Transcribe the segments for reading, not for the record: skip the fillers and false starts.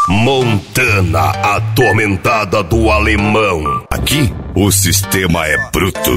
Montana, atormentada do alemão. Aqui, o sistema é bruto.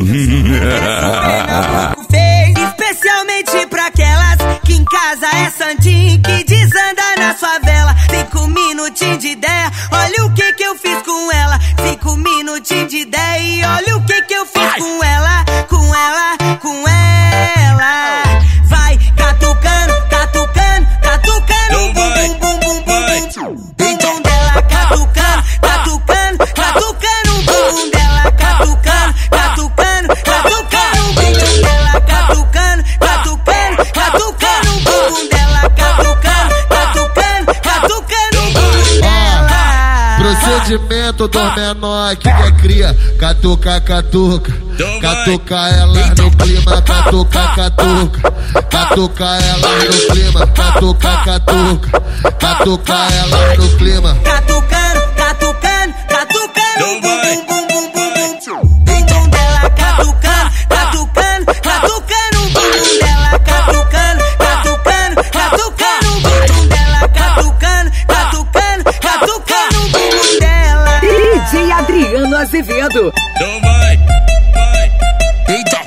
Especialmente pra aquelas que em casa é santinho, que desanda na favela. 5 minutinhos de ideia, olha o que eu fiz com ela. 5 minutinhos de ideia e olha o que eu fiz com ela. Com ela, com ela. Vai catucando, catucando, catucando. Bum, bum, bum, bum, bum. Então dela catucando, catucando, catucando. Bum dela catucando, catucando, catucando. Bum dela catucando, catucando, catucando. Bum dela catucando, catucando, catucando. Bum dela. Procedimento do menor que é cria. Catuca, catuca. Catuca ela no clima. Catuca, catuca. Catuca ela no clima. Catuca, catuca. Catuca ela no clima. Catucando, catucando, catucando. Bum, bum, bum, bum, bum. Então dela catucando, catucando, catucando. Bum dela catucando, catucando, catucando. Bum dela catucando, catucando, catucando. Bum dela. DJ Adriano Azevedo. Então vai. Eita.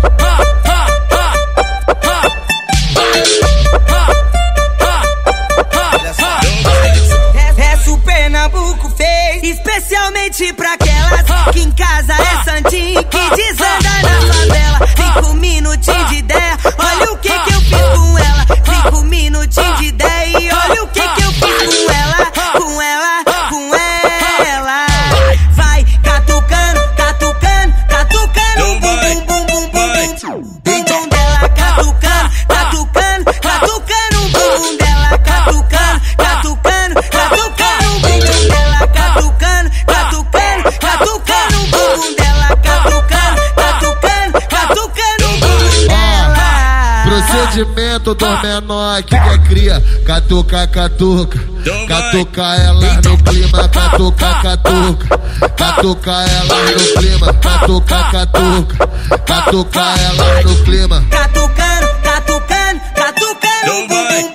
Pernambuco fez especialmente pra aquelas que em casa é santinho, que desanda na favela. 5 minutinhos de ideia, olha o que eu fiz com ela. 5 minutinhos de ideia e olha o que eu fiz com ela. Com ela, com ela. Vai catucando, catucando, catucando. Bum, bum, bum, bum, bum. Então dela catucando, catucando, catucando. Bum dela catucando, catucando, catucando. Catucando, catucando, catucando. Bum dela catucando, catucando, catucando. Bum dela. Procedimento do menor que é cria. Catuca, catuca. Catuca ela no clima. Catuca, catuca. Catuca ela no clima. Catuca, catuca. Catuca ela no clima. Catucando, catucando, catucando. Bum